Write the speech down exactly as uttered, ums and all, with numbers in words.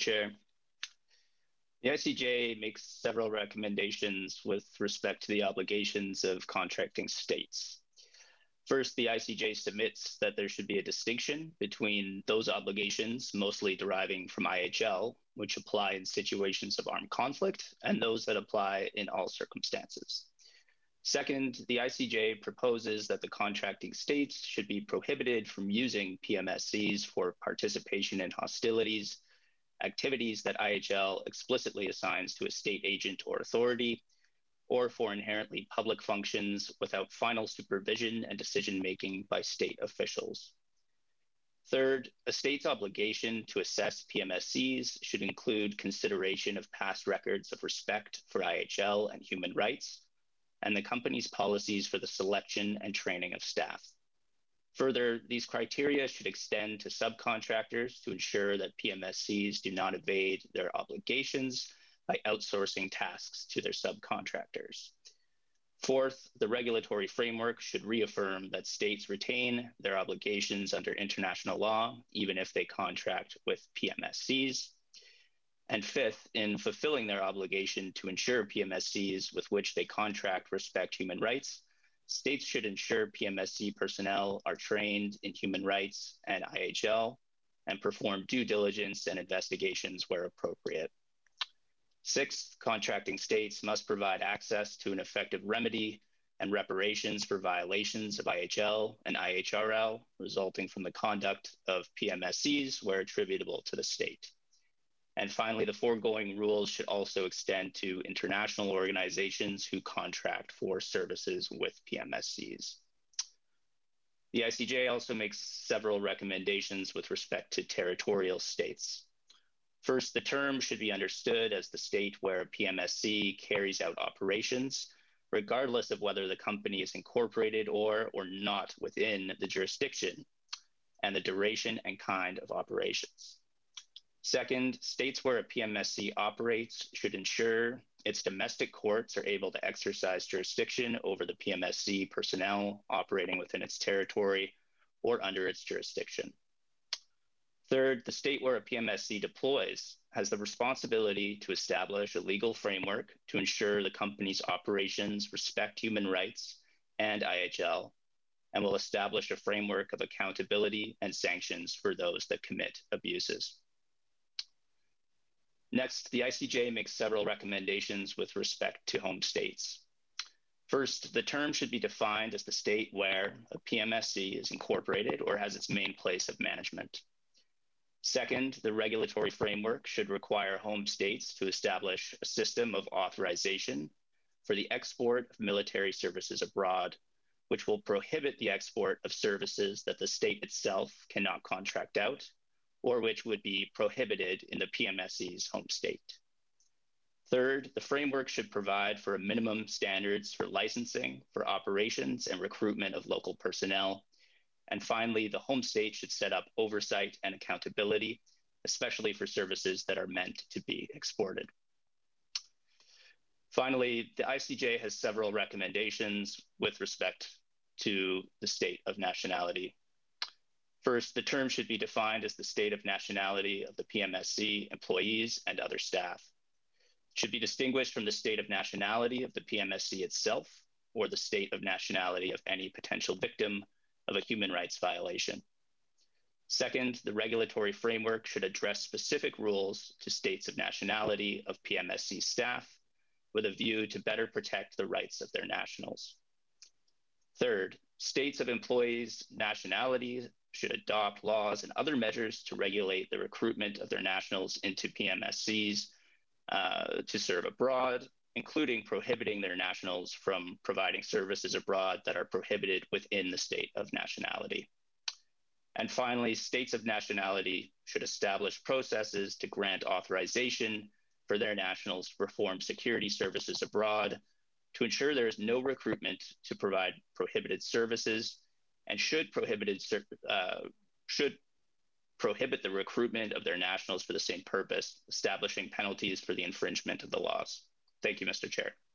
Chair. The I C J makes several recommendations with respect to the obligations of contracting states. First, the I C J submits that there should be a distinction between those obligations mostly deriving from I H L, which apply in situations of armed conflict, and those that apply in all circumstances. Second, the I C J proposes that the contracting states should be prohibited from using P M S Cs for participation in hostilities, activities that I H L explicitly assigns to a state agent or authority, or for inherently public functions without final supervision and decision-making by state officials. Third, a state's obligation to assess P M S Cs should include consideration of past records of respect for I H L and human rights, and the company's policies for the selection and training of staff. Further, these criteria should extend to subcontractors to ensure that P M S Cs do not evade their obligations by outsourcing tasks to their subcontractors. Fourth, the regulatory framework should reaffirm that states retain their obligations under international law, even if they contract with P M S Cs. And fifth, in fulfilling their obligation to ensure P M S Cs with which they contract respect human rights, states should ensure P M S C personnel are trained in human rights and I H L and perform due diligence and investigations where appropriate. Sixth, contracting states must provide access to an effective remedy and reparations for violations of I H L and I H R L resulting from the conduct of P M S Cs where attributable to the state. And finally, the foregoing rules should also extend to international organizations who contract for services with P M S Cs. The I C J also makes several recommendations with respect to territorial states. First, the term should be understood as the state where a P M S C carries out operations, regardless of whether the company is incorporated or, or not within the jurisdiction, and the duration and kind of operations. Second, states where a P M S C operates should ensure its domestic courts are able to exercise jurisdiction over the P M S C personnel operating within its territory or under its jurisdiction. Third, the state where a P M S C deploys has the responsibility to establish a legal framework to ensure the company's operations respect human rights and I H L, and will establish a framework of accountability and sanctions for those that commit abuses. Next, the I C J makes several recommendations with respect to home states. First, the term should be defined as the state where a P M S C is incorporated or has its main place of management. Second, the regulatory framework should require home states to establish a system of authorization for the export of military services abroad, which will prohibit the export of services that the state itself cannot contract out, or which would be prohibited in the P M S C's home state. Third, the framework should provide for a minimum standards for licensing, for operations and recruitment of local personnel. And finally, the home state should set up oversight and accountability, especially for services that are meant to be exported. Finally, the I C J has several recommendations with respect to the state of nationality. First, the term should be defined as the state of nationality of the P M S C employees and other staff. It should be distinguished from the state of nationality of the P M S C itself or the state of nationality of any potential victim of a human rights violation. Second, the regulatory framework should address specific rules to states of nationality of P M S C staff with a view to better protect the rights of their nationals. Third, states of employees' nationalities should adopt laws and other measures to regulate the recruitment of their nationals into P M S Cs uh, to serve abroad, including prohibiting their nationals from providing services abroad that are prohibited within the state of nationality. And finally, states of nationality should establish processes to grant authorization for their nationals to perform security services abroad to ensure there is no recruitment to provide prohibited services, and should prohibited uh, should prohibit the recruitment of their nationals for the same purpose, establishing penalties for the infringement of the laws. Thank you, Mister Chair.